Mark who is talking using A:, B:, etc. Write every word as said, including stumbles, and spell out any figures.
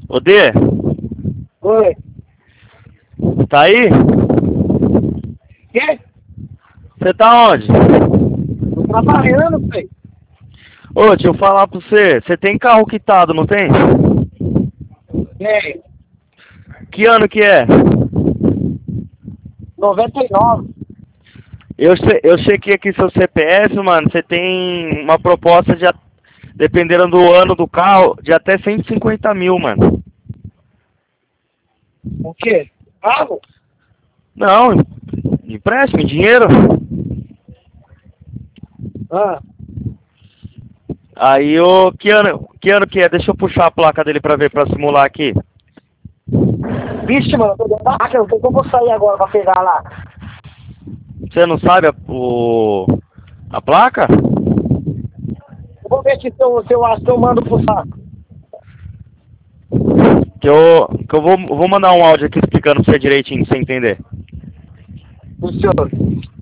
A: Ô, Dê,
B: Oi.
A: tá aí?
B: Quê?
A: Você tá onde?
B: Tô trabalhando, pai.
A: Ô, deixa eu falar pra você. Você tem carro quitado, não tem?
B: É,
A: Que ano que é?
B: noventa e nove.
A: Eu, che eu chequei aqui seu C P F, mano. Você tem uma proposta de, a- dependendo do ano do carro, de até cento e cinquenta mil, mano.
B: O quê? Carro?
A: Não, empréstimo, dinheiro.
B: Ah.
A: Aí, ô, que ano, que ano que é? Deixa eu puxar a placa dele pra ver, pra simular aqui.
B: Vixe, mano, eu tô dentro da máquina. Como que eu vou sair agora pra pegar lá?
A: Você não sabe a, o, a placa?
B: Eu vou ver aqui se eu, se eu acho que eu mando pro saco.
A: Que eu, que eu vou, vou mandar um áudio aqui explicando pra você direitinho, pra você entender.
B: O senhor.